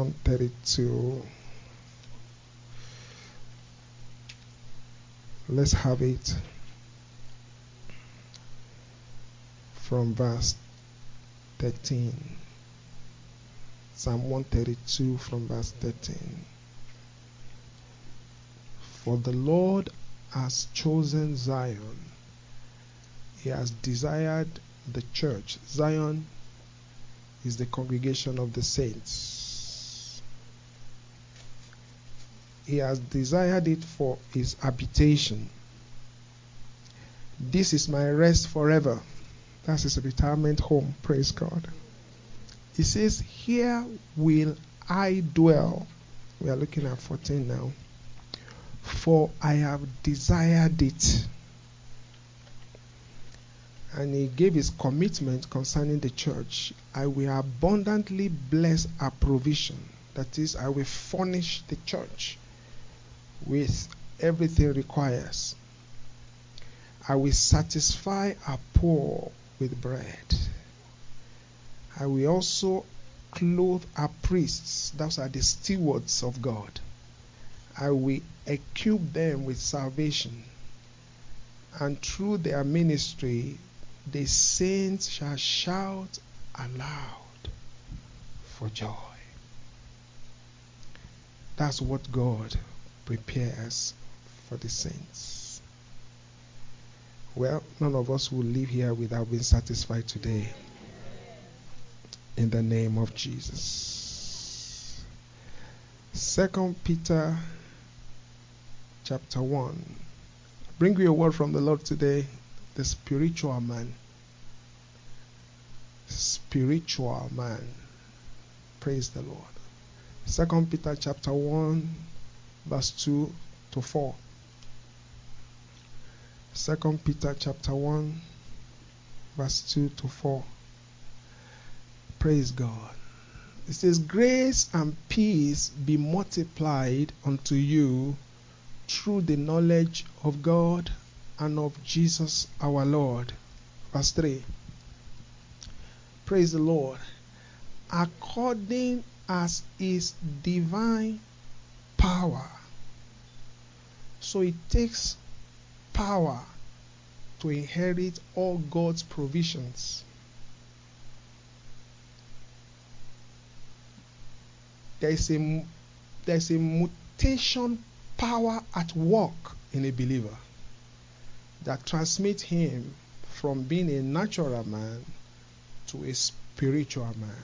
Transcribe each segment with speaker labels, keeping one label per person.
Speaker 1: 132. Let's have it from verse 13. Psalm 132 from verse 13. For the Lord has chosen Zion. He has desired the church. Zion is the congregation of the saints. He has desired it for his habitation. This is my rest forever. That's his retirement home. Praise God. He says, here will I dwell. We are looking at 14 now. For I have desired it. And he gave his commitment concerning the church. I will abundantly bless our provision. That is, I will furnish the church with everything requires. I will satisfy our poor with bread. I will also clothe our priests. Those are the stewards of God. I will equip them with salvation. And through their ministry, the saints shall shout aloud for joy. That's what God prepares for the saints. Well, none of us will live here without being satisfied today. In the name of Jesus. 2 Peter chapter 1. Bring you a word from the Lord today. The spiritual man. Spiritual man. Praise the Lord. 2 Peter chapter 1 verse 2 to 4. 2 Peter chapter 1 verse 2 to 4. Praise God. It says, grace and peace be multiplied unto you through the knowledge of God and of Jesus our Lord. Verse 3. Praise the Lord. According as his divine power. So it takes power to inherit all God's provisions. There's a mutation power at work in a believer that transmits him from being a natural man to a spiritual man.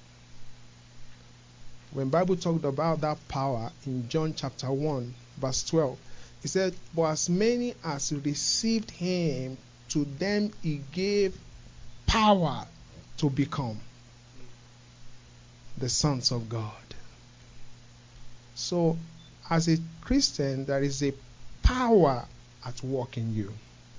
Speaker 1: When Bible talked about that power in John chapter 1 verse 12, it said, but as many as received him, to them he gave power to become the sons of God. So, as a Christian, there is a power at work in you.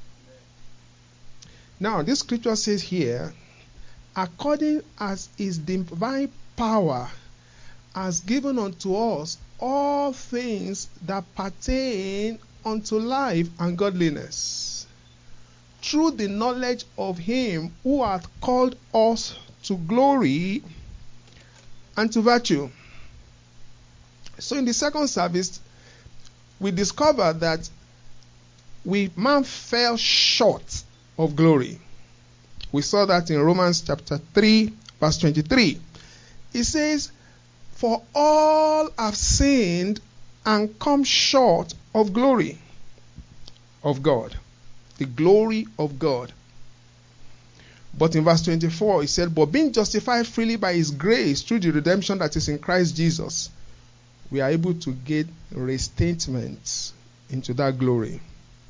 Speaker 1: Now, this scripture says here, according as his divine power has given unto us all things that pertain unto life and godliness, through the knowledge of him who hath called us to glory and to virtue. So in the second service, we discovered that man fell short of glory. We saw that in Romans chapter 3, verse 23. It says, for all have sinned and come short of glory of God. The glory of God. But in verse 24, it said, but being justified freely by his grace through the redemption that is in Christ Jesus, we are able to get restatement into that glory.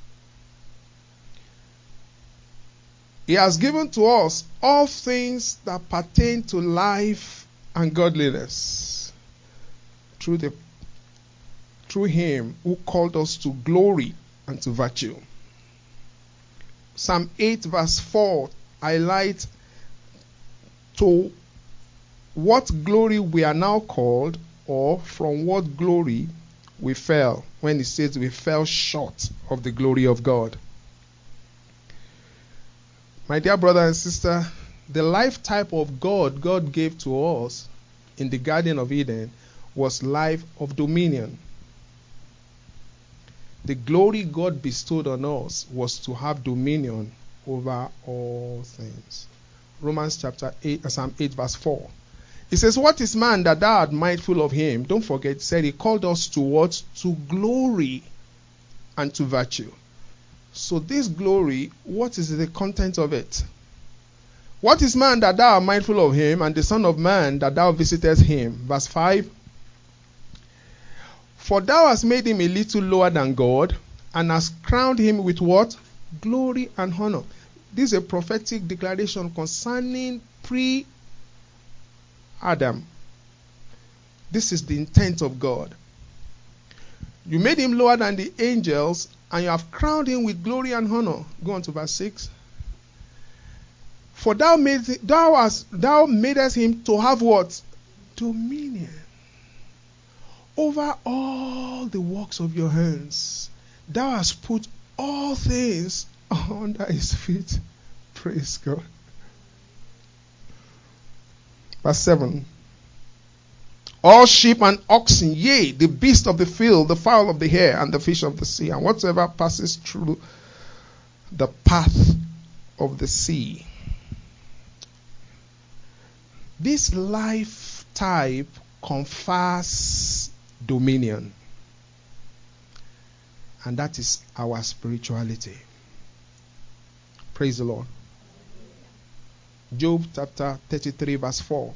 Speaker 1: He has given to us all things that pertain to life and godliness through him who called us to glory and to virtue. Psalm 8 verse 4 highlights to what glory we are now called, or from what glory we fell, when it says we fell short of the glory of God. My dear brother and sister, the life type of God gave to us in the Garden of Eden was life of dominion. The glory God bestowed on us was to have dominion over all things. Romans chapter 8, Psalm 8 verse 4. It says, what is man that thou art mindful of him? Don't forget, it said he called us to what? To glory and to virtue. So this glory, what is the content of it? What is man that thou art mindful of him, and the son of man that thou visitest him? Verse 5. For thou hast made him a little lower than God, and hast crowned him with what? Glory and honor. This is a prophetic declaration concerning pre-Adam. This is the intent of God. You made him lower than the angels, and you have crowned him with glory and honor. Go on to verse 6. For thou madest him to have what? Dominion over all the works of your hands. Thou hast put all things under his feet. Praise God. Verse 7. All sheep and oxen, yea, the beast of the field, the fowl of the air, and the fish of the sea, and whatsoever passes through the path of the sea. This life type confers dominion. And that is our spirituality. Praise the Lord. Job chapter 33 verse 4.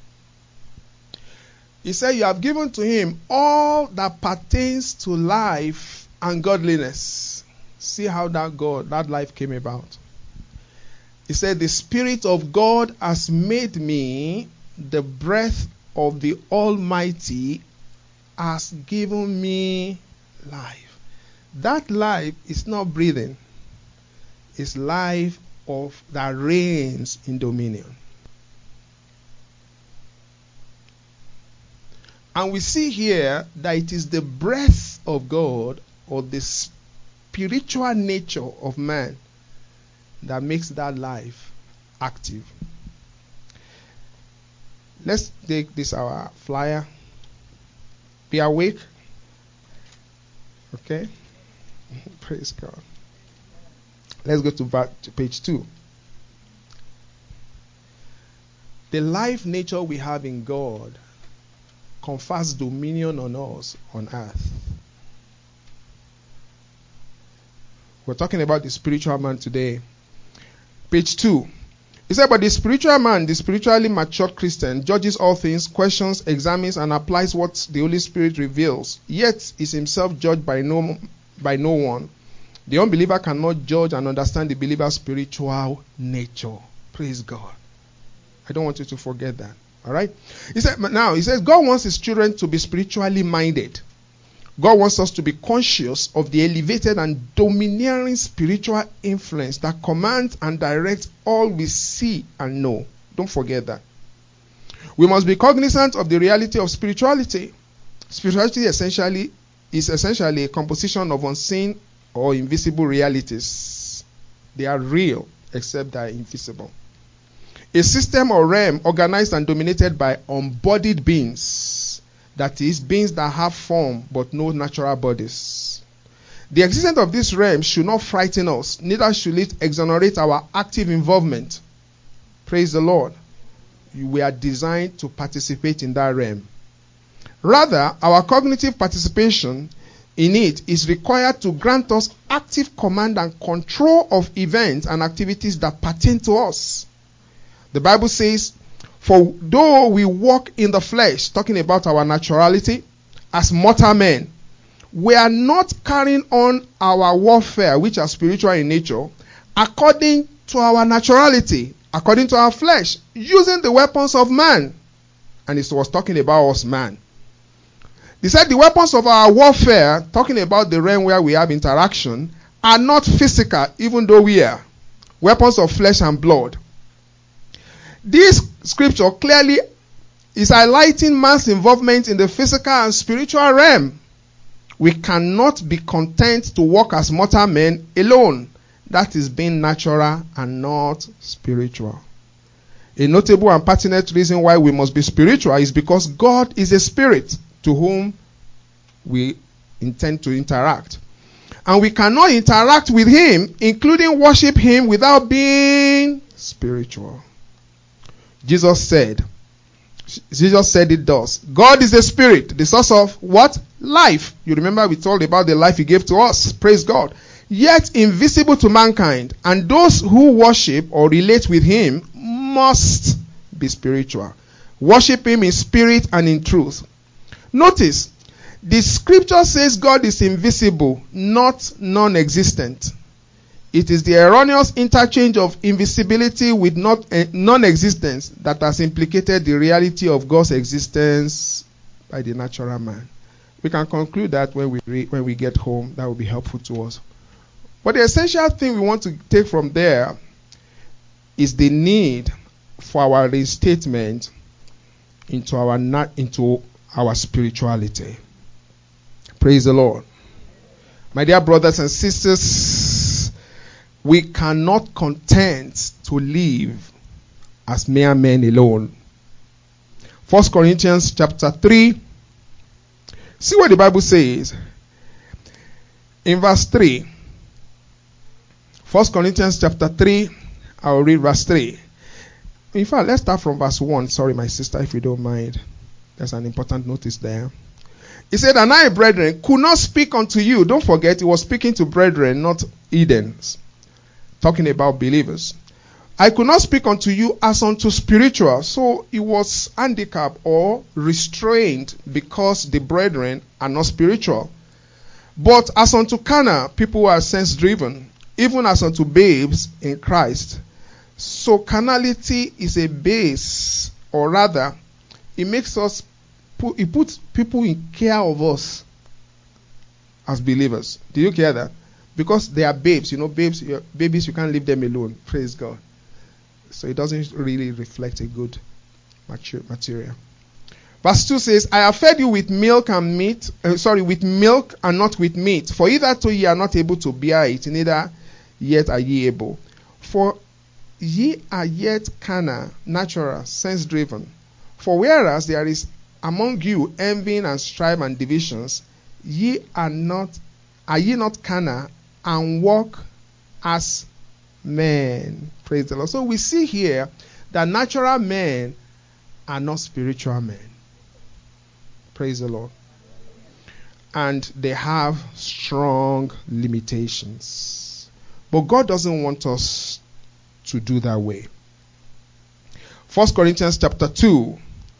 Speaker 1: He said, you have given to him all that pertains to life and godliness. See how that life came about. He said, the Spirit of God has made me, the breath of the Almighty has given me life. That life is not breathing. It's life that reigns in dominion. And we see here that it is the breath of God, or the spiritual nature of man, that makes that life active. Let's take this, our flyer. Be awake. Okay? Praise God. Let's go to page 2. The life nature we have in God confers dominion on us on earth. We're talking about the spiritual man today. Page 2. He said, but the spiritual man, the spiritually mature Christian, judges all things, questions, examines, and applies what the Holy Spirit reveals, yet is himself judged by no one. The unbeliever cannot judge and understand the believer's spiritual nature. Praise God. I don't want you to forget that. All right? He says, God wants his children to be spiritually minded. God wants us to be conscious of the elevated and domineering spiritual influence that commands and directs all we see and know. Don't forget that. We must be cognizant of the reality of spirituality. Spirituality is essentially a composition of unseen or invisible realities. They are real, except they are invisible. A system or realm organized and dominated by embodied beings. That is, beings that have form but no natural bodies. The existence of this realm should not frighten us, neither should it exonerate our active involvement. Praise the Lord. We are designed to participate in that realm. Rather, our cognitive participation in it is required to grant us active command and control of events and activities that pertain to us. The Bible says, for though we walk in the flesh, talking about our naturality, as mortal men, we are not carrying on our warfare, which are spiritual in nature, according to our naturality, according to our flesh, using the weapons of man. And it was talking about us, man. He said the weapons of our warfare, talking about the realm where we have interaction, are not physical, even though we are. Weapons of flesh and blood. This scripture clearly is highlighting man's involvement in the physical and spiritual realm. We cannot be content to walk as mortal men alone. That is being natural and not spiritual. A notable and pertinent reason why we must be spiritual is because God is a spirit to whom we intend to interact. And we cannot interact with him, including worship him, without being spiritual. Jesus said it does. God is a spirit, the source of what? Life. You remember we told about the life he gave to us. Praise God. Yet invisible to mankind, and those who worship or relate with him must be spiritual. Worship him in spirit and in truth. Notice, the scripture says God is invisible, not non-existent. It is the erroneous interchange of invisibility with non-existence that has implicated the reality of God's existence by the natural man. We can conclude that when we get home. That will be helpful to us. But the essential thing we want to take from there is the need for our reinstatement into our spirituality. Praise the Lord. My dear brothers and sisters, we cannot content to live as mere men alone. 1 Corinthians chapter 3. See what the Bible says. In verse 3. 1 Corinthians chapter 3. I will read verse 3. In fact, let's start from verse 1. Sorry, my sister, if you don't mind. There's an important notice there. He said, and I, brethren, could not speak unto you. Don't forget, he was speaking to brethren, not Edens. Talking about believers. I could not speak unto you as unto spiritual. So he was handicapped or restrained because the brethren are not spiritual. But as unto carnal, people who are sense-driven, even as unto babes in Christ. So carnality is a base, or rather, it makes us, it puts people in care of us as believers. Do you hear that? Because they are babes. You know, babies, you can't leave them alone. Praise God. So it doesn't really reflect a good material. Verse 2 says, I have fed you with milk and meat, with milk and not with meat. For hitherto ye are not able to bear it, neither yet are ye able. For ye are yet carnal, natural, sense-driven. For whereas there is among you envying and strife and divisions, are ye not carnal and walk as men? Praise the Lord. So we see here that natural men are not spiritual men. Praise the Lord. And they have strong limitations. But God doesn't want us to do that way. 1 Corinthians chapter 2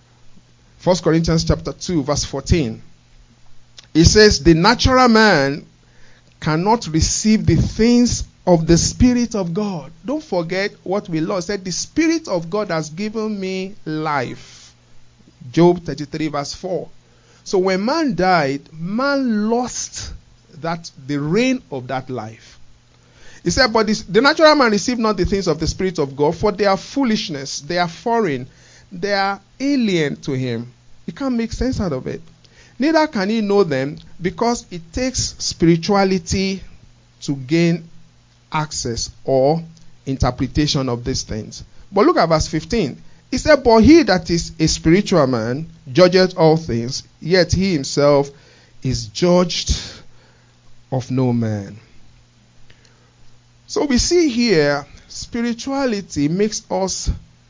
Speaker 1: verse 14. It says, the natural man cannot receive the things of the Spirit of God. Don't forget what we learned. It said, the Spirit of God has given me life. Job 33 verse 4. So when man died, man lost the reign of that life. He said, but the natural man received not the things of the Spirit of God, for they are foolishness, they are foreign, they are alien to him. He can't make sense out of it. Neither can he know them, because it takes spirituality to gain access or interpretation of these things. But look at verse 15. He said, but he that is a spiritual man judgeth all things, yet he himself is judged of no man. So we see here, spirituality makes us,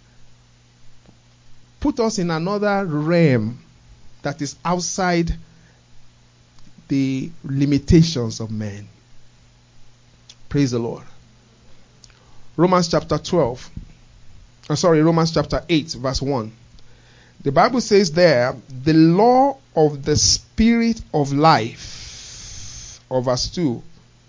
Speaker 1: put us in another realm that is outside the limitations of men. Praise the Lord. Romans chapter 8 verse 1. The Bible says there, the law of the Spirit of life, or verse 2.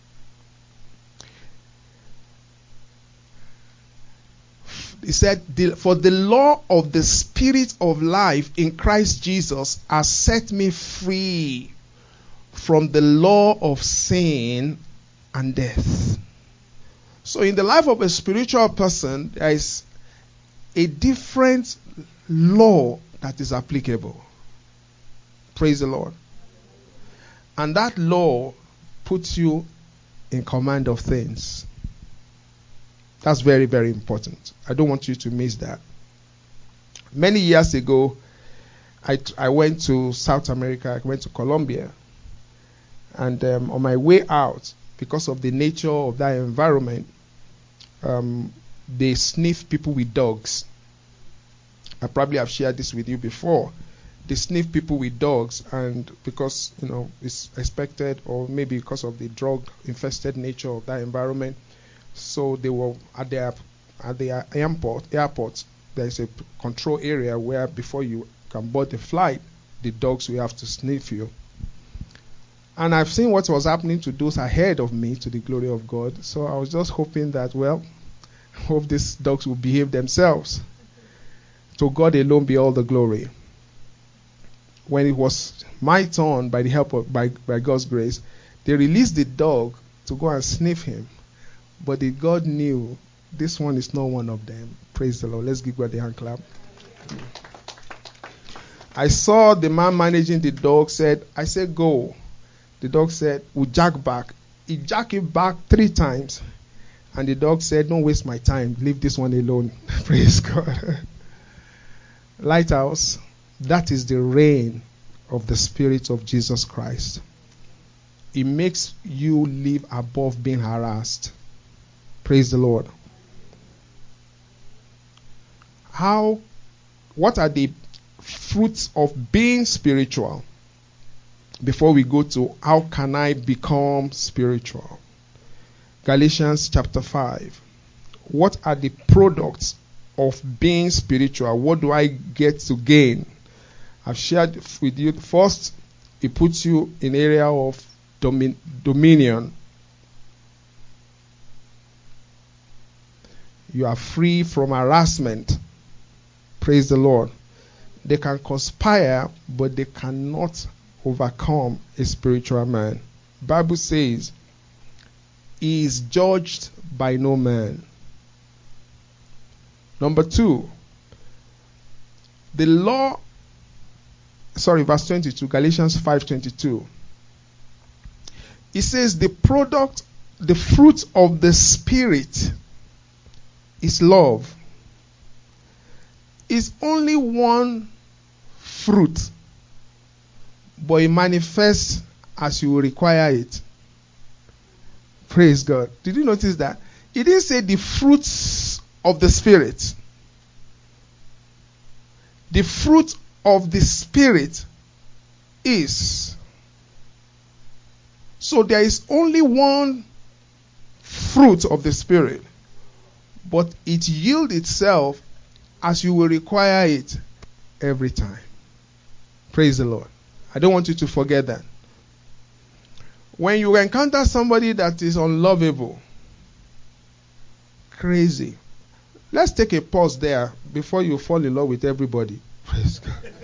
Speaker 1: He said, for the law of the Spirit of life in Christ Jesus has set me free from the law of sin and death. So in the life of a spiritual person, there is a different law that is applicable. Praise the Lord. And that law puts you in command of things. That's very, very important. I don't want you to miss that. Many years ago, I went to South America. I went to Colombia. And on my way out, because of the nature of that environment, they sniff people with dogs. I probably have shared this with you before. They sniff people with dogs, and because it's expected, or maybe because of the drug-infested nature of that environment, so they were at the airport. There is a control area where before you can board the flight, the dogs will have to sniff you. And I've seen what was happening to those ahead of me, to the glory of God. So I was just hoping that, hope these dogs will behave themselves. To God alone be all the glory. When it was my turn, by the help of by God's grace, they released the dog to go and sniff him. But God knew this one is not one of them. Praise the Lord. Let's give God a hand clap. I saw the man managing the dog I said, go. The dog said, we'll jack back. He jacked it back 3 times. And the dog said, don't waste my time. Leave this one alone. Praise God. Lighthouse, that is the reign of the Spirit of Jesus Christ. It makes you live above being harassed. Praise the Lord. What are the fruits of being spiritual? Before we go to how can I become spiritual? Galatians chapter 5. What are the products of being spiritual? What do I get to gain? I've shared with you. First, it puts you in area of dominion. You are free from harassment. Praise the Lord. They can conspire, but they cannot overcome a spiritual man. Bible says he is judged by no man. Number 2, verse 22, Galatians 5:22. It says the fruit of the Spirit is love. It's only one fruit, but it manifests as you require it. Praise God. Did you notice that? It didn't say the fruits of the Spirit. The fruit of the Spirit is. So there is only one fruit of the Spirit, but it yields itself as you will require it every time. Praise the Lord. I don't want you to forget that. When you encounter somebody that is unlovable, crazy, let's take a pause there before you fall in love with everybody. Praise God.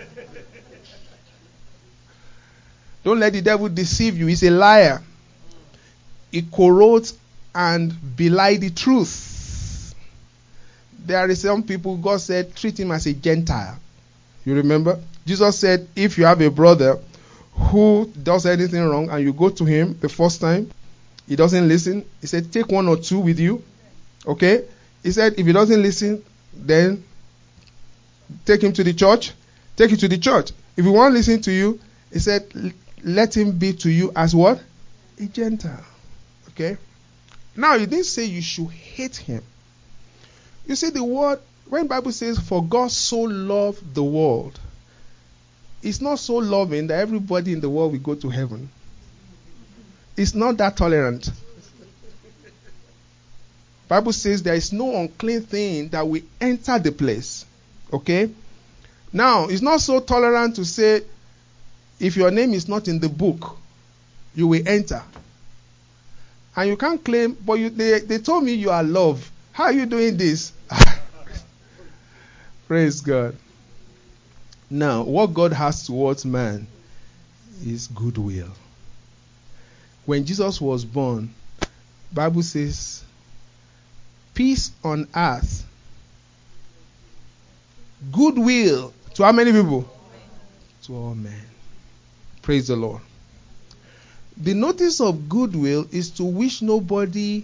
Speaker 1: Don't let the devil deceive you. He's a liar. He corrodes and belies the truth. There are some people, God said, treat him as a Gentile. You remember? Jesus said, if you have a brother who does anything wrong and you go to him the first time, he doesn't listen. He said, take 1 or 2 with you. Okay? He said, if he doesn't listen, then take him to the church. Take him to the church. If he won't listen to you, he said, let him be to you as what? A Gentile. Okay? Now, he didn't say you should hate him. You see the word, when the Bible says, for God so loved the world, it's not so loving that everybody in the world will go to heaven. It's not that tolerant. Bible says there is no unclean thing that will enter the place. Okay? Now, it's not so tolerant to say, if your name is not in the book, you will enter. And you can't claim, but they told me you are loved. How are you doing this? Praise God. Now, what God has towards man is goodwill. When Jesus was born, Bible says, peace on earth, goodwill to how many people? To all men. Praise the Lord. The notice of goodwill is to wish nobody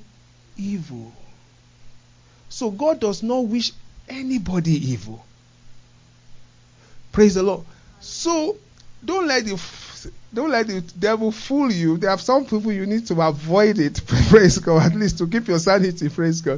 Speaker 1: evil. So God does not wish anybody evil. Praise the Lord. So don't let the devil fool you. There are some people you need to avoid it. Praise God. At least to keep your sanity. Praise God.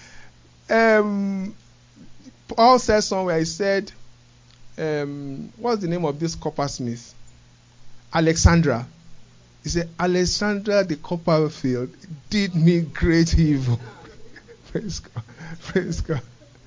Speaker 1: Paul said somewhere. He said, "What's the name of this coppersmith? Alexandra." He said, "Alexandra the copperfield did me great evil." Praise God. Praise God.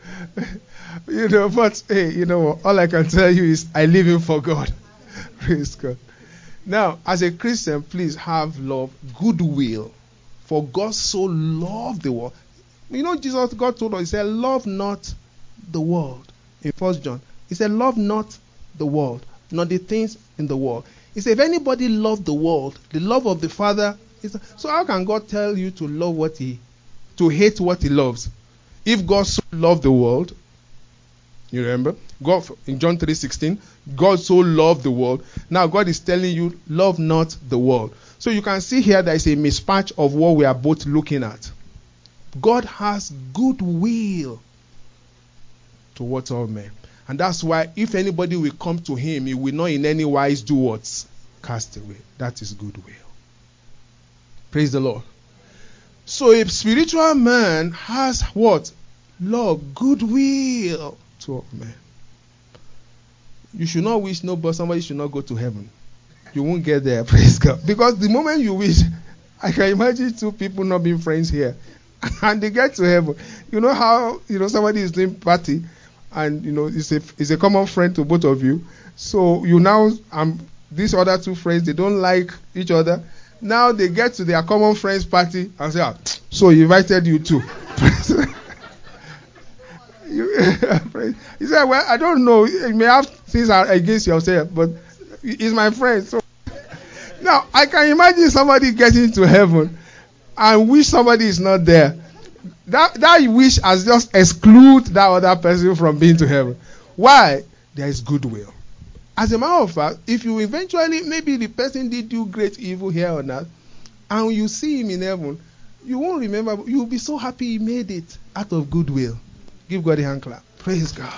Speaker 1: But hey, all I can tell you is I live in for God. Praise God. Now, as a Christian, please have love, goodwill. For God so loved the world. Jesus, God told us, He said, love not the world. In 1 John, He said, love not the world, not the things in the world. He said, if anybody loved the world, the love of the Father is. So how can God tell you to love to hate what He loves? If God so loved the world, you remember? God in John 3:16, God so loved the world. Now God is telling you, love not the world. So you can see here there is a mismatch of what we are both looking at. God has goodwill towards all men. And that's why if anybody will come to Him, He will not in any wise do what? Cast away. That is goodwill. Praise the Lord. So a spiritual man has what? Love, goodwill to all men. You should not wish somebody should not go to heaven. You won't get there, praise God. Because the moment you wish, I can imagine two people not being friends here. And they get to heaven. You know how, somebody is doing party and, it's a common friend to both of you. So you now, these other two friends, they don't like each other. Now they get to their common friends party and say, so he invited you too. He said, well, I don't know. You may have things against yourself, but he's my friend. So now I can imagine somebody getting to heaven and wish somebody is not there. That wish has just exclude that other person from being to heaven. Why? There is goodwill. As a matter of fact, if you eventually, maybe the person did do great evil here on earth, and you see him in heaven, you won't remember. You'll be so happy he made it out of goodwill. Give God a hand clap. Praise God.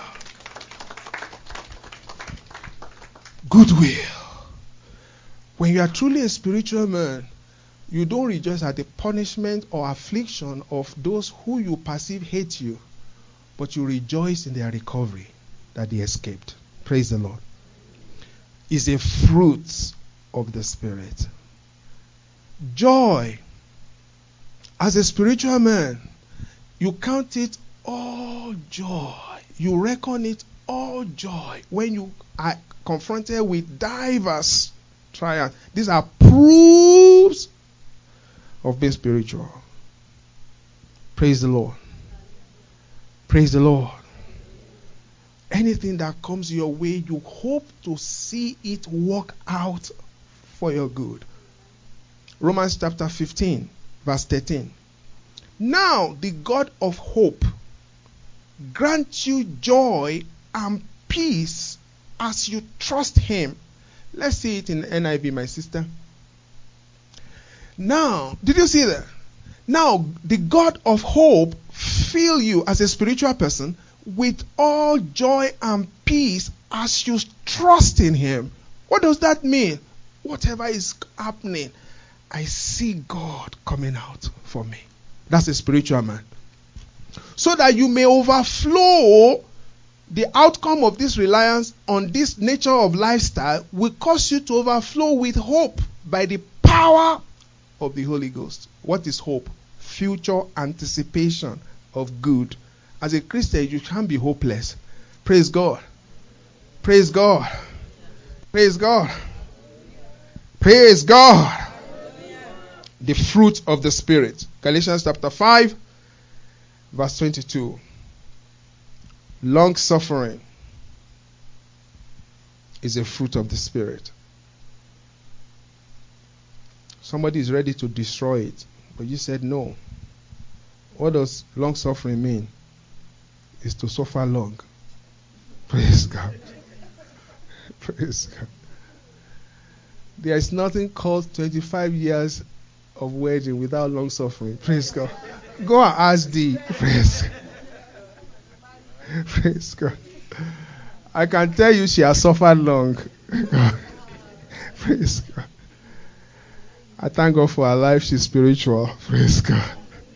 Speaker 1: Goodwill. When you are truly a spiritual man, you don't rejoice at the punishment or affliction of those who you perceive hate you, but you rejoice in their recovery, that they escaped. Praise the Lord. Is a fruit of the Spirit. Joy. As a spiritual man, you count it all joy. You reckon it all joy when you are confronted with diverse trials. These are proofs of being spiritual. Praise the Lord. Praise the Lord. Anything that comes your way, you hope to see it work out for your good. Romans chapter 15, verse 13. Now the God of hope grant you joy and peace as you trust Him. Let's see it in NIV, my sister. Now, did you see that? Now, the God of hope fill you as a spiritual person with all joy and peace as you trust in Him. What does that mean? Whatever is happening, I see God coming out for me. That's a spiritual man. So that you may overflow, the outcome of this reliance on this nature of lifestyle will cause you to overflow with hope by the power of the Holy Ghost. What is hope? Future anticipation of good. As a Christian, you can't be hopeless. Praise God. Praise God. Praise God. Praise God. The fruit of the Spirit. Galatians chapter 5, verse 22. Long suffering is a fruit of the Spirit. Somebody is ready to destroy it, but you said no. What does long suffering mean? Is to suffer long. Praise God. Praise God. There is nothing called 25 years of wedding without long suffering. Praise God. Go and ask thee. Praise God. Praise God. I can tell you she has suffered long. Praise God. I thank God for her life. She's spiritual. Praise God.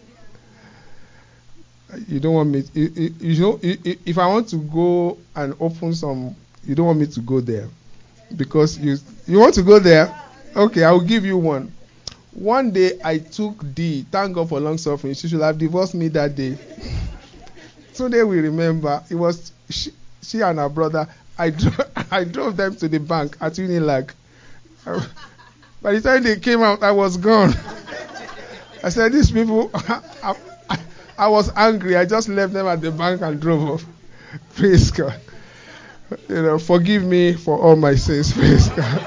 Speaker 1: You don't want me. You know, if I want to go and open some, you don't want me to go there because you want to go there. Okay, I will give you one. One day I took D. Thank God for long suffering. She should have divorced me that day. Today we remember it was she and her brother. I drove them to the bank at Unilag. By the time they came out, I was gone. I said, these people, I was angry. I just left them at the bank and drove off. Praise God. Forgive me for all my sins. Praise God.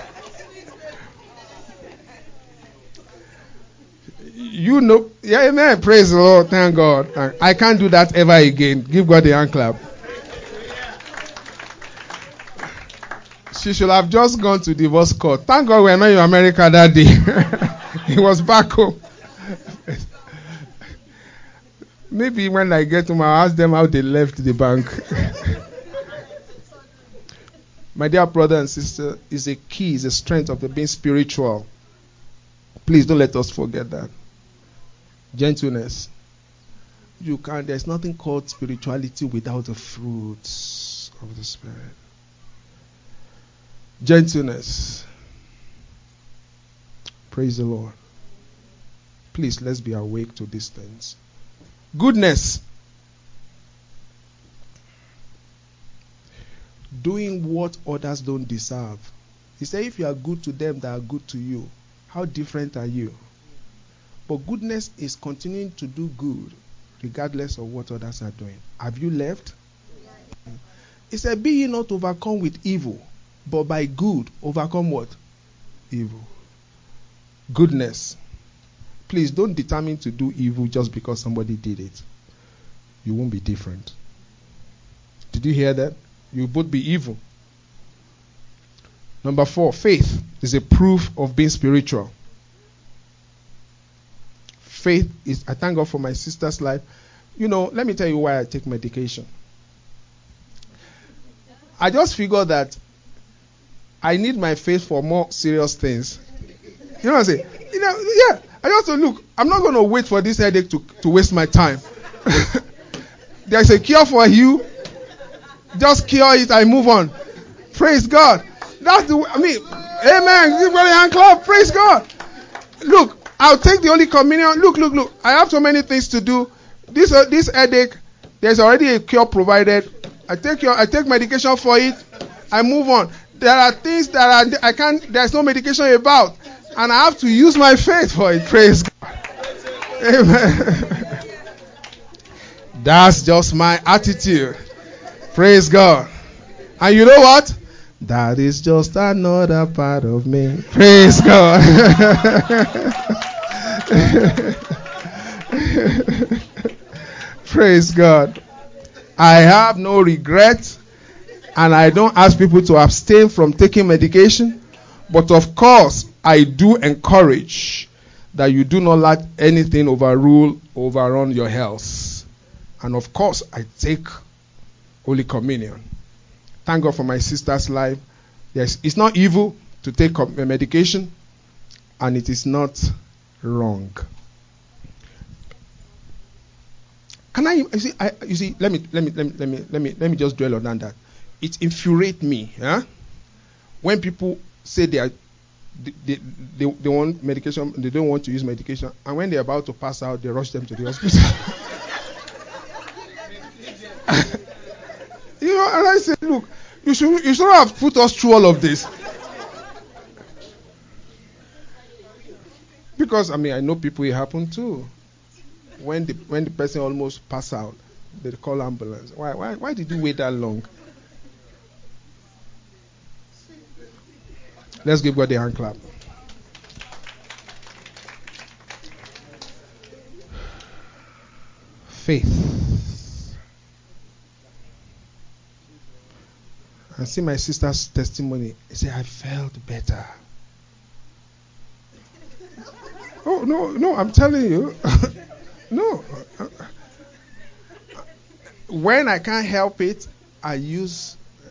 Speaker 1: Yeah, amen. Praise the Lord. Thank God. I can't do that ever again. Give God a hand clap. She should have just gone to divorce court. Thank God we're not in America that day. He was back home. Maybe when I get home, I'll ask them how they left the bank. My dear brother and sister, is a key, is a strength of the being spiritual. Please don't let us forget that. Gentleness. There's nothing called spirituality without the fruits of the Spirit. Gentleness. Praise the Lord. Please, let's be awake to these things. Goodness. Doing what others don't deserve. He said, if you are good to them that are good to you, how different are you? But goodness is continuing to do good regardless of what others are doing. Have you left? Yeah. He said, be ye not overcome with evil, but by good overcome what? Evil. Goodness. Please don't determine to do evil just because somebody did it. You won't be different. Did you hear that? You'll both be evil. Number 4, faith is a proof of being spiritual. Faith is, I thank God for my sister's life. Let me tell you why I take medication. I just figured that I need my faith for more serious things. You know what I'm saying? Yeah. I just look, I'm not going to wait for this headache to waste my time. There's a cure for you. Just cure it and move on. Praise God. That's amen. Give God a hand clap. Praise God. Look, I'll take the Holy Communion. Look. I have so many things to do. This headache, there's already a cure provided. I take medication for it. I move on. There are things that there's no medication about. And I have to use my faith for it. Praise God. Amen. That's just my attitude. Praise God. And you know what? That is just another part of me. Praise God. Praise God. I have no regret, and I don't ask people to abstain from taking medication. But of course, I do encourage that you do not let anything overrun your health. And of course, I take Holy Communion. Thank God for my sister's life. Yes, it's not evil to take medication, and it is not wrong. Can I? You see. Let me just dwell on that. It infuriates me, when people say they want medication, they don't want to use medication, and when they're about to pass out, they rush them to the hospital. And I say, look, you should have put us through all of this. Because I know people it happened too. When the person almost pass out, they call ambulance. Why did you wait that long? Let's give God a hand clap. Faith. I see my sister's testimony. She said, I felt better. Oh, no, I'm telling you. No. When I can't help it, I use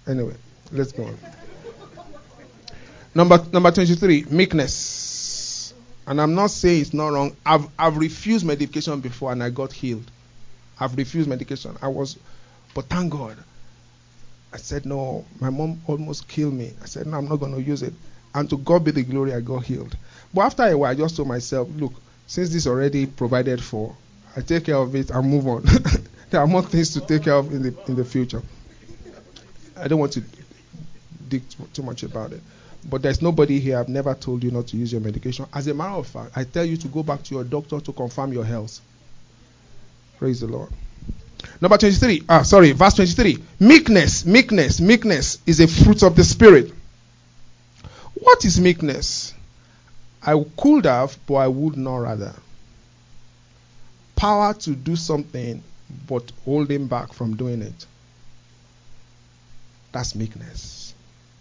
Speaker 1: Anyway, let's go on. Number 23, meekness. And I'm not saying it's not wrong. I've refused medication before and I got healed. I've refused medication. But thank God. I said, no, my mom almost killed me. I said, no, I'm not going to use it. And to God be the glory, I got healed. But after a while, I just told myself, look, since this is already provided for, I take care of it and move on. There are more things to take care of in the future. I don't want to dig too much about it. But there's nobody here, I've never told you not to use your medication. As a matter of fact, I tell you to go back to your doctor to confirm your health. Praise the Lord. Verse 23. Meekness is a fruit of the Spirit. What is meekness? I could have, but I would not rather. Power to do something, but holding back from doing it. That's meekness.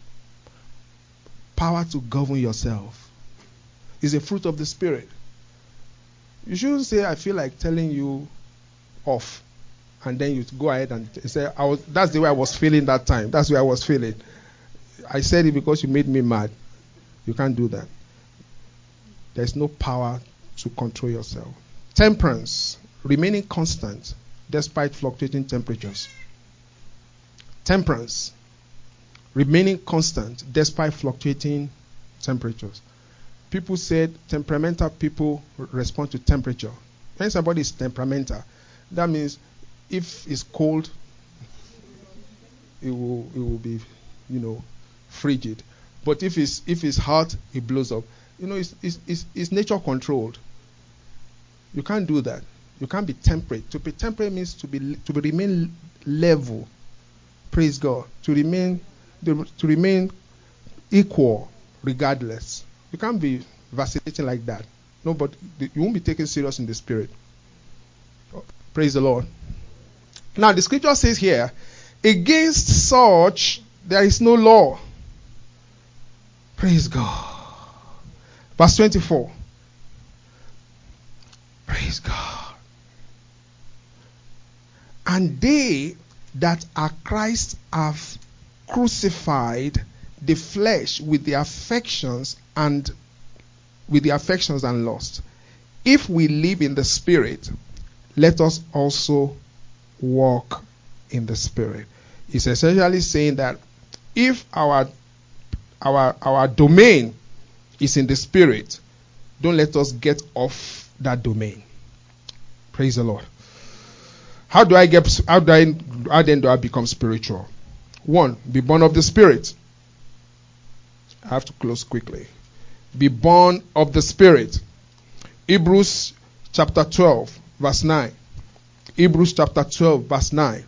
Speaker 1: Power to govern yourself is a fruit of the Spirit. You shouldn't say, I feel like telling you off. And then you go ahead and say, that's the way I was feeling that time. That's the way I was feeling. I said it because you made me mad. You can't do that. There's no power to control yourself. Temperance, remaining constant despite fluctuating temperatures. Temperance, remaining constant despite fluctuating temperatures. People said temperamental people respond to temperature. When somebody is temperamental, that means if it's cold, it will be, frigid. But if it's hot, it blows up. It's nature controlled. You can't do that. You can't be temperate. To be temperate means to remain level. Praise God. To remain equal regardless. You can't be vacillating like that. No, but you won't be taken serious in the spirit. Praise the Lord. Now the scripture says here, against such there is no law. Praise God. Verse 24. Praise God. And they that are Christ have crucified the flesh with the affections and lust. If we live in the Spirit, let us also walk in the Spirit. It's essentially saying that if our domain is in the Spirit, don't let us get off that domain. Praise the Lord. How then do I become spiritual? 1, be born of the Spirit. I have to close quickly. Be born of the Spirit. Hebrews chapter 12, verse 9. Hebrews chapter 12, verse 9.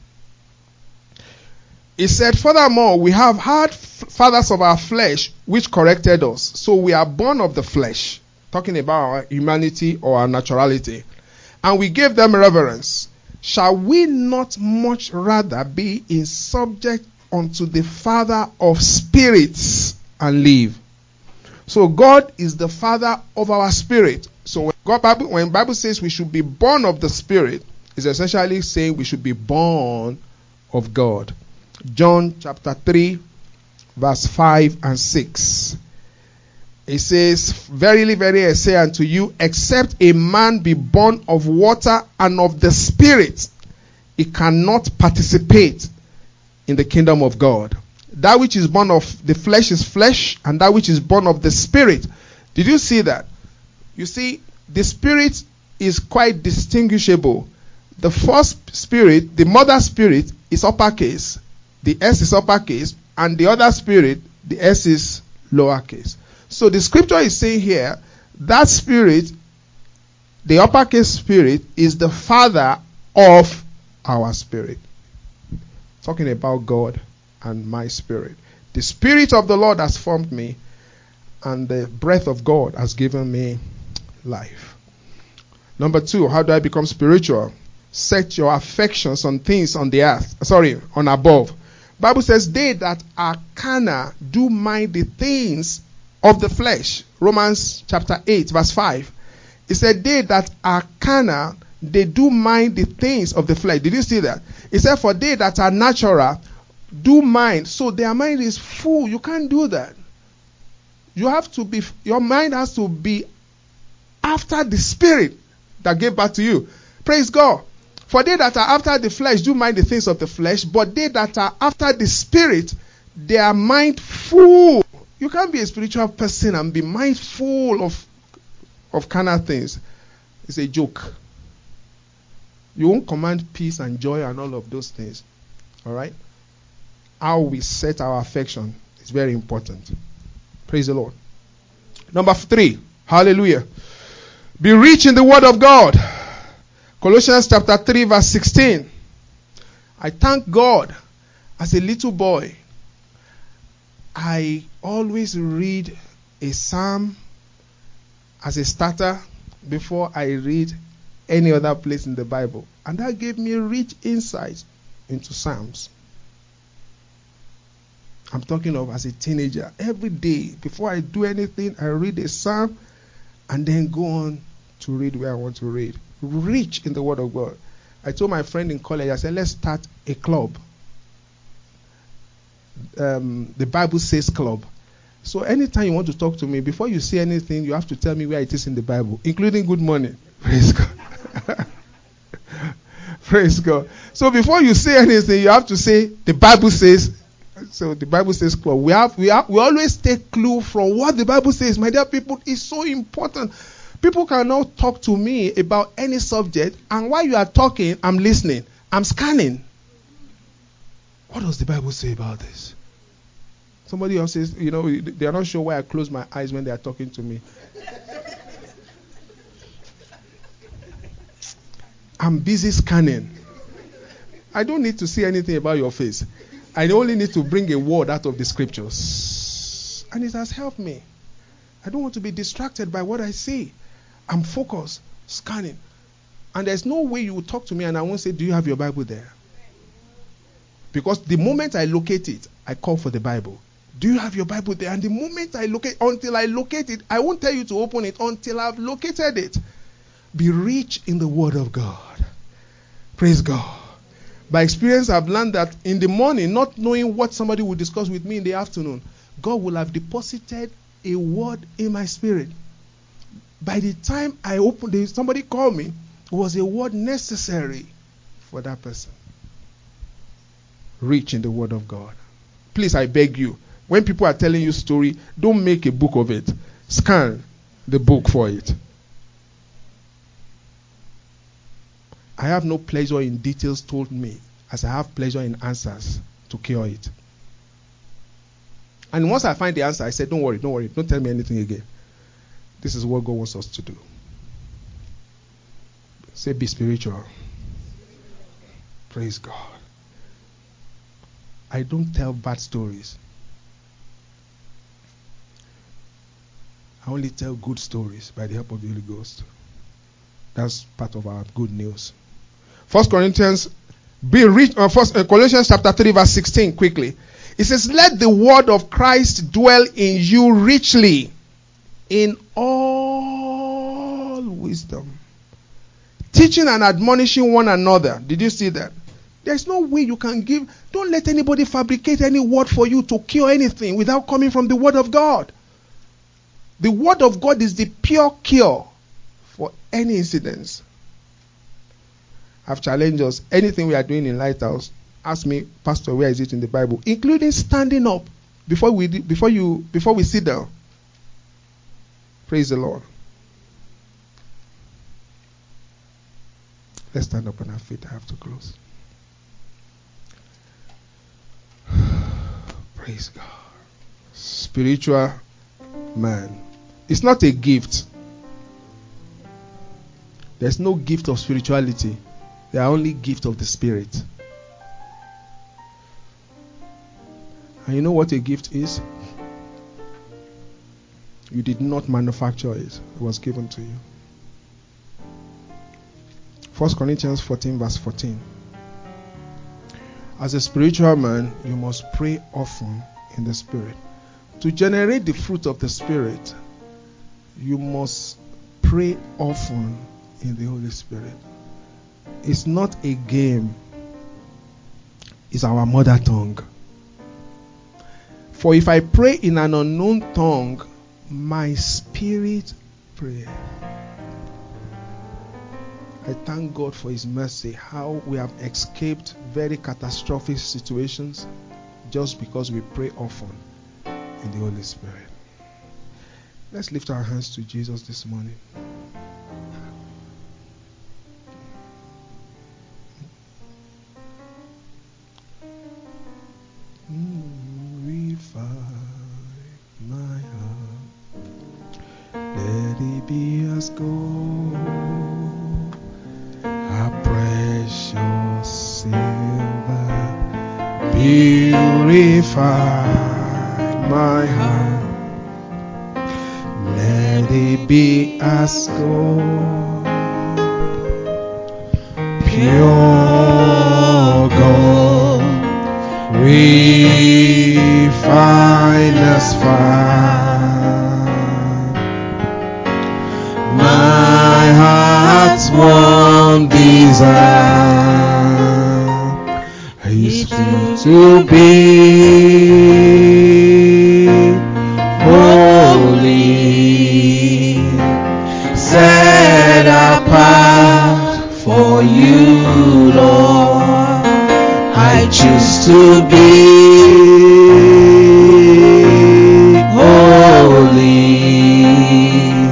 Speaker 1: It said, furthermore, we have had fathers of our flesh which corrected us. So we are born of the flesh. Talking about our humanity or our naturality. And we gave them reverence. Shall we not much rather be in subject unto the Father of spirits and live? So God is the Father of our spirit. So when Bible says we should be born of the Spirit, it's essentially saying we should be born of God. John chapter 3, verse 5 and 6. It says, verily, verily, I say unto you, except a man be born of water and of the Spirit, he cannot participate in the kingdom of God. That which is born of the flesh is flesh, and that which is born of the Spirit. Did you see that? You see, the Spirit is quite distinguishable. The first spirit, the mother spirit, is uppercase. The S is uppercase, and the other spirit, the S is lowercase. So the scripture is saying here, that spirit, the uppercase spirit, is the father of our spirit. Talking about God and my spirit. The Spirit of the Lord has formed me, and the breath of God has given me life. Number 2, how do I become spiritual? Set your affections on things on the earth. On above. Bible says, they that are carnal do mind the things of the flesh. Romans chapter 8, verse 5. It said, they that are carnal, they do mind the things of the flesh. Did you see that? It said, for they that are natural, do mind. So their mind is full. You can't do that. Your mind has to be after the spirit that gave birth to you. Praise God. For they that are after the flesh do mind the things of the flesh, but they that are after the spirit, their mind full. You can't be a spiritual person and be mindful of carnal things. It's a joke. You won't command peace and joy and all of those things. All right? How we set our affection is very important. Praise the Lord. Number 3. Hallelujah. Be rich in the word of God. Colossians chapter 3 verse 16. I thank God. As a little boy, I always read a psalm as a starter before I read any other place in the Bible. And that gave me rich insight into psalms. I'm talking of as a teenager. Every day, before I do anything, I read a psalm and then go on to read where I want to read. Rich in the word of God. I told my friend in college, I said, let's start a club. The Bible Says Club. So anytime you want to talk to me, before you say anything, you have to tell me where it is in the Bible, including good morning. Praise God. Praise God. So before you say anything, you have to say the Bible says. So the Bible Says Club. We always take clue from what the Bible says. My dear people, it's so important. People cannot talk to me about any subject, and while you are talking, I'm listening. I'm scanning. What does the Bible say about this? Somebody else says, they are not sure why I close my eyes when they are talking to me. I'm busy scanning. I don't need to see anything about your face. I only need to bring a word out of the scriptures. And it has helped me. I don't want to be distracted by what I see. I'm focused, scanning. And there's no way you will talk to me and I won't say, do you have your Bible there? Because the moment I locate it, I call for the Bible. Do you have your Bible there? And the moment until I locate it, I won't tell you to open it until I've located it. Be rich in the word of God. Praise God. By experience, I've learned that in the morning, not knowing what somebody will discuss with me in the afternoon, God will have deposited a word in my spirit. By the time I opened it, somebody called me, it was a word necessary for that person. Rich in the word of God. Please, I beg you, when people are telling you story, don't make a book of it. Scan the book for it. I have no pleasure in details told me, as I have pleasure in answers to cure it. And once I find the answer, I say, don't worry, don't tell me anything again. This is what God wants us to do. Say, be spiritual. Praise God. I don't tell bad stories. I only tell good stories by the help of the Holy Ghost. That's part of our good news. 1 Corinthians, Colossians chapter 3 verse 16, quickly. It says, let the word of Christ dwell in you richly in all wisdom, teaching and admonishing one another. Did you see that? There's no way you can give. Don't let anybody fabricate any word for you to cure anything without coming from the word of God. The word of God is the pure cure for any incidents. I've challenged us. Anything we are doing in Lighthouse, ask me, Pastor, where is it in the Bible? Including standing up before we sit down. Praise the Lord. Let's stand up on our feet. I have to close. Praise God. Spiritual man. It's not a gift. There's no gift of spirituality. There are only gifts of the Spirit. And you know what a gift is? You did not manufacture it. It was given to you. 1 Corinthians 14 verse 14. As a spiritual man, you must pray often in the Spirit. To generate the fruit of the Spirit, you must pray often in the Holy Spirit. It's not a game. It's our mother tongue. For if I pray in an unknown tongue, my spirit prays. I thank God for His mercy, how we have escaped very catastrophic situations just because we pray often in the Holy Spirit. Let's lift our hands to Jesus this morning. Purify my heart, let it be as gold, a precious silver. Purify my heart, let it be as gold, pure gold, refined as fire. My heart's one desire is to be holy, set apart for you, Lord. I choose to be holy,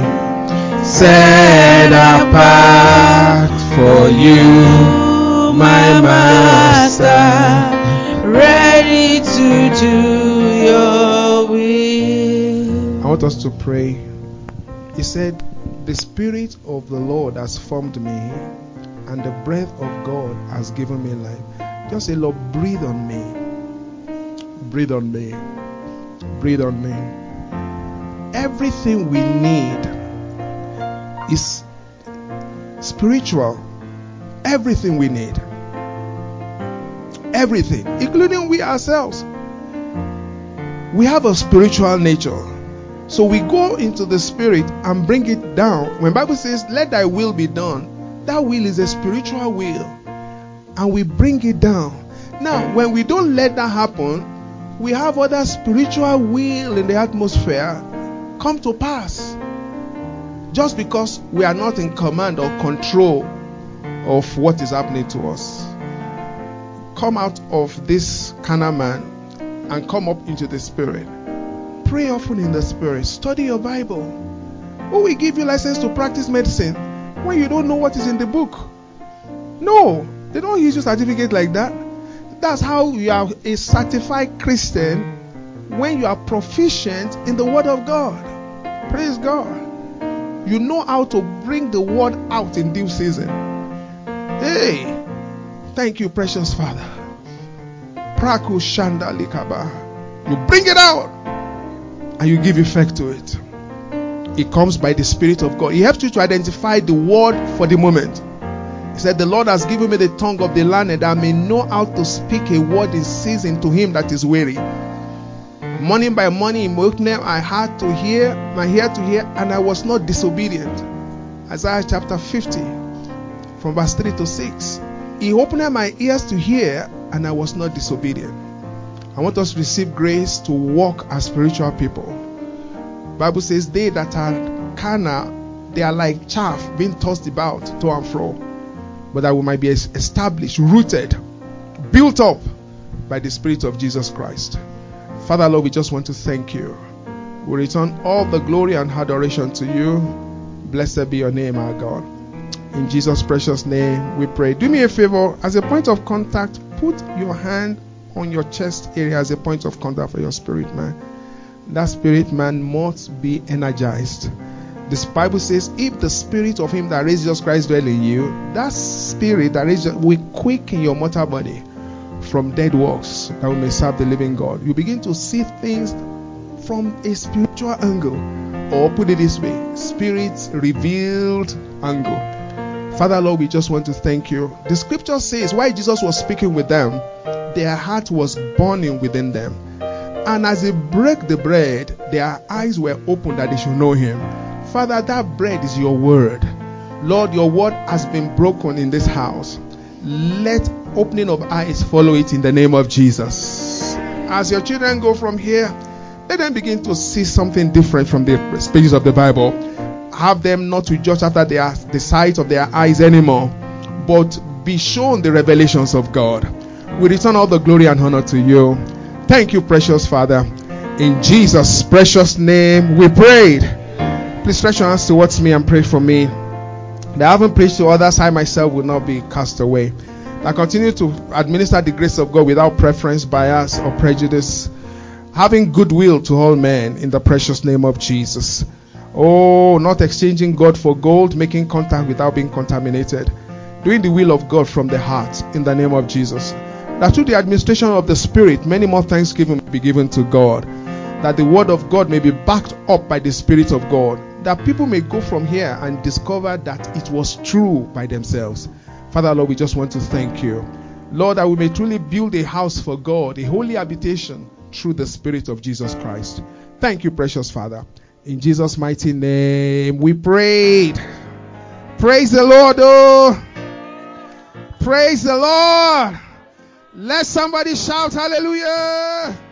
Speaker 1: set apart for you, my Master, ready to do your will. I want us to pray. He said, the Spirit of the Lord has formed me, and the breath of God has given me life. Just say, Lord, breathe on me. Breathe on me. Breathe on me. Everything we need is spiritual. Everything we need. Everything, including we ourselves. We have a spiritual nature. So we go into the Spirit and bring it down. When the Bible says, let thy will be done, that will is a spiritual will. And we bring it down. Now, when we don't let that happen, we have other spiritual will in the atmosphere come to pass. Just because we are not in command or control of what is happening to us. Come out of this carnal man and come up into the Spirit. Pray often in the Spirit. Study your Bible. Who will give you license to practice medicine when you don't know what is in the book? No, they don't issue certificate like that. That's how you are a certified Christian, when you are proficient in the Word of God. Praise God. You know how to bring the Word out in due season. Hey, thank you, precious Father. Praku Shanda Likaba. You bring it out and you give effect to it. It comes by the Spirit of God. He helps you to identify the word for the moment. He said, the Lord has given me the tongue of the learned, that I may know how to speak a word in season to him that is weary. Morning by morning in Moaknam, I had to hear, my ear to hear, and I was not disobedient. Isaiah chapter 50, from verse 3 to 6. He opened my ears to hear, and I was not disobedient. I want us to receive grace to walk as spiritual people. The Bible says, they that are carnal, they are like chaff being tossed about to and fro. But that we might be established, rooted, built up by the Spirit of Jesus Christ. Father, Lord, we just want to thank you. We return all the glory and adoration to you. Blessed be your name, our God. In Jesus' precious name we pray. Do me a favor, as a point of contact, put your hand on your chest area as a point of contact for your spirit man. That spirit man must be energized. This Bible says, if the spirit of him that raised Jesus Christ dwell in you, that spirit that raised will quicken your mortal body from dead works, that we may serve the living God. You begin to see things from a spiritual angle, or put it this way, spirit revealed angle. Father, Lord, we just want to thank you. The scripture says, while Jesus was speaking with them, their heart was burning within them. And as they break the bread, their eyes were opened that they should know him. Father, that bread is your word. Lord, your word has been broken in this house. Let opening of eyes follow it in the name of Jesus. As your children go from here, let them begin to see something different from the pages of the Bible. Have them not to judge after the sight of their eyes anymore, but be shown the revelations of God. We return all the glory and honor to you. Thank you, precious Father. In Jesus' precious name we prayed. Please stretch your hands towards me and pray for me. That I haven't preached to others, I myself will not be cast away. I continue to administer the grace of God without preference, bias, or prejudice, having goodwill to all men in the precious name of Jesus. Oh, not exchanging God for gold, making contact without being contaminated, doing the will of God from the heart in the name of Jesus. That through the administration of the Spirit, many more thanksgiving may be given to God. That the word of God may be backed up by the Spirit of God. That people may go from here and discover that it was true by themselves. Father, Lord, we just want to thank you. Lord, that we may truly build a house for God, a holy habitation through the Spirit of Jesus Christ. Thank you, precious Father. In Jesus' mighty name we prayed. Praise the Lord, oh. Praise the Lord. Let somebody shout hallelujah.